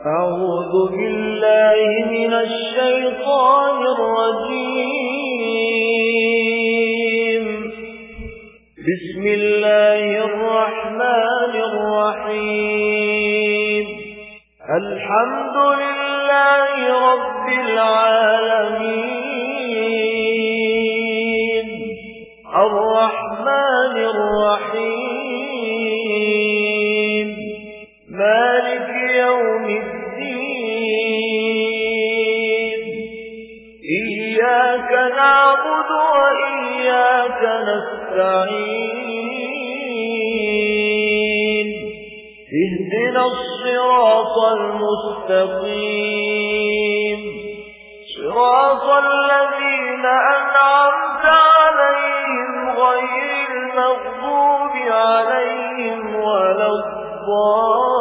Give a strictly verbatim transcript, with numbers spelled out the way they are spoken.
أعوذ بالله من الشيطان الرجيم. بسم الله الرحمن الرحيم. الحمد لله رب العالمين الرحمن الرحيم مالك يوم الدين. إياك نعبد وإياك نستعين. اهدنا الصراط المستقيم صراط الذين أنعمت عليهم غير المغضوب عليهم ولا الضالين.